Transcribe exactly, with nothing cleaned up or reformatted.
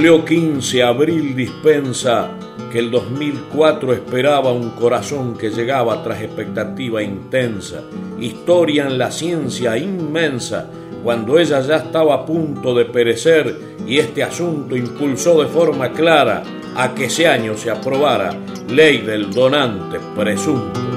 cumplió quince, abril dispensa que el dos mil cuatro esperaba un corazón que llegaba tras expectativa intensa. Historia en la ciencia inmensa, cuando ella ya estaba a punto de perecer, y este asunto impulsó de forma clara a que ese año se aprobara ley del donante presunto.